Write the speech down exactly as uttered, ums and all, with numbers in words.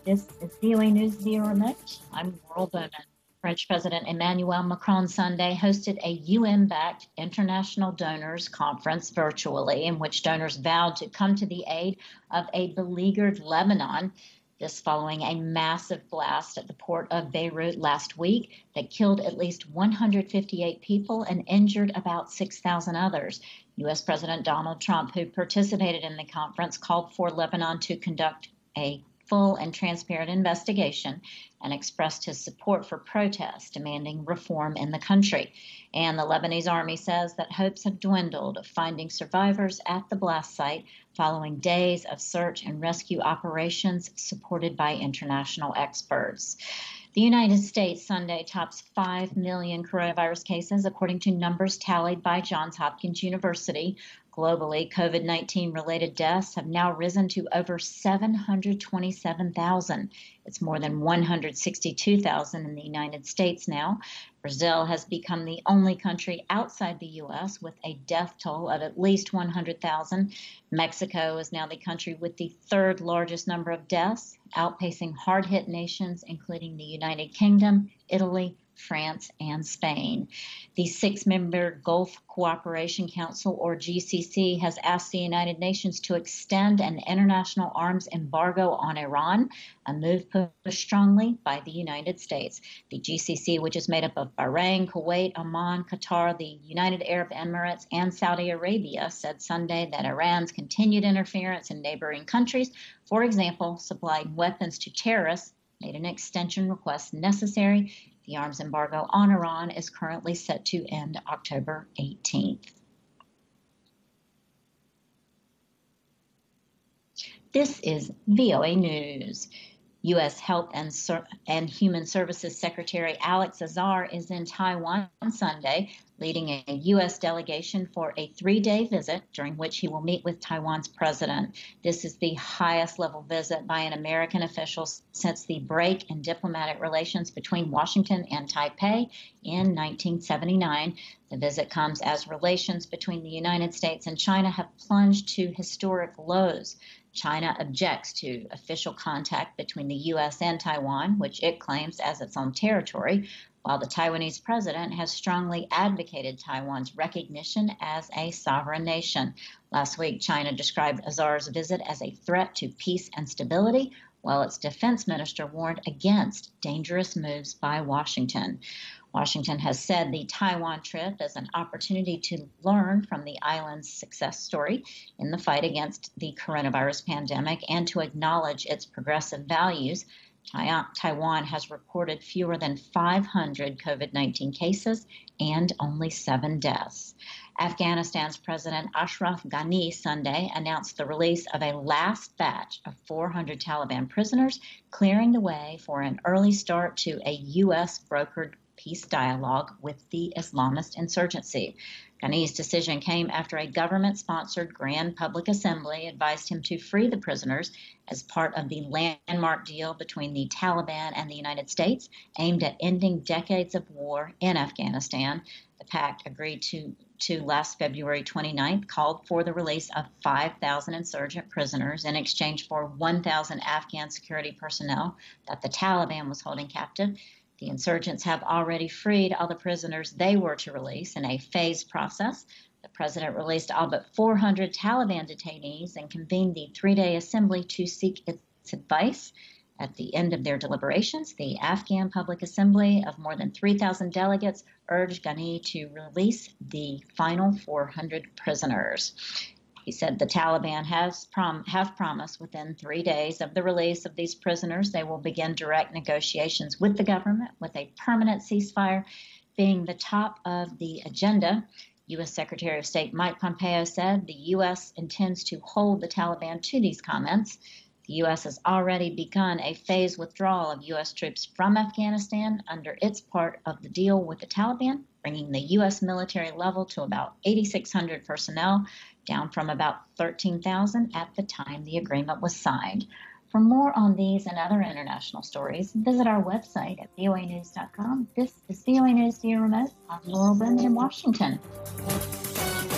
This is V O A News via remote. I'm Laurel Bowman. French President Emmanuel Macron Sunday hosted a U N-backed international donors conference virtually in which donors vowed to come to the aid of a beleaguered Lebanon. This following a massive blast at the port of Beirut last week that killed at least one hundred fifty-eight people and injured about six thousand others. U S. President Donald Trump, who participated in the conference, called for Lebanon to conduct a full and transparent investigation and expressed his support for protests demanding reform in the country. And the Lebanese army says that hopes have dwindled of finding survivors at the blast site following days of search and rescue operations supported by international experts. The United States Sunday tops five million coronavirus cases, according to numbers tallied by Johns Hopkins University. Globally, COVID nineteen related deaths have now risen to over seven hundred twenty-seven thousand. It's more than one hundred sixty-two thousand in the United States now. Brazil has become the only country outside the U S with a death toll of at least one hundred thousand. Mexico is now the country with the third largest number of deaths, outpacing hard-hit nations including the United Kingdom, Italy, France, and Spain. The six-member Gulf Cooperation Council, or G C C, has asked the United Nations to extend an international arms embargo on Iran, a move pushed strongly by the United States. The G C C, which is made up of Bahrain, Kuwait, Oman, Qatar, the United Arab Emirates, and Saudi Arabia, said Sunday that Iran's continued interference in neighboring countries, for example, supplying weapons to terrorists, made an extension request necessary. The arms embargo on Iran is currently set to end October eighteenth. This is V O A News. U S. Health and, Ser- and Human Services Secretary Alex Azar is in Taiwan on Sunday, leading a U S delegation for a three-day visit during which he will meet with Taiwan's president. This is the highest level visit by an American official since the break in diplomatic relations between Washington and Taipei in nineteen seventy-nine. The visit comes as relations between the United States and China have plunged to historic lows. China objects to official contact between the U S and Taiwan, which it claims as its own territory, while the Taiwanese president has strongly advocated Taiwan's recognition as a sovereign nation. Last week, China described Azar's visit as a threat to peace and stability, while its defense minister warned against dangerous moves by Washington. Washington has said the Taiwan trip is an opportunity to learn from the island's success story in the fight against the coronavirus pandemic and to acknowledge its progressive values. Taiwan has reported fewer than five hundred COVID nineteen cases and only seven deaths. Afghanistan's President Ashraf Ghani Sunday announced the release of a last batch of four hundred Taliban prisoners, clearing the way for an early start to a U S-brokered peace dialogue with the Islamist insurgency. Ghani's decision came after a government-sponsored Grand Public Assembly advised him to free the prisoners as part of the landmark deal between the Taliban and the United States aimed at ending decades of war in Afghanistan. The pact, agreed to, to last February twenty-ninth, called for the release of five thousand insurgent prisoners in exchange for one thousand Afghan security personnel that the Taliban was holding captive. The insurgents have already freed all the prisoners they were to release in a phased process. The president released all but four hundred Taliban detainees and convened the three-day assembly to seek its advice. At the end of their deliberations, the Afghan Public Assembly of more than three thousand delegates urged Ghani to release the final four hundred prisoners. He said the Taliban has prom- have promised within three days of the release of these prisoners, they will begin direct negotiations with the government, with a permanent ceasefire being the top of the agenda. U S. Secretary of State Mike Pompeo said the U S intends to hold the Taliban to these comments. The U S has already begun a phased withdrawal of U S troops from Afghanistan under its part of the deal with the Taliban, bringing the U S military level to about eighty-six hundred personnel, down from about thirteen thousand at the time the agreement was signed. For more on these and other international stories, visit our website at V O A news dot com. This is V O A News via remote. I'm Laurel Bowman in Washington.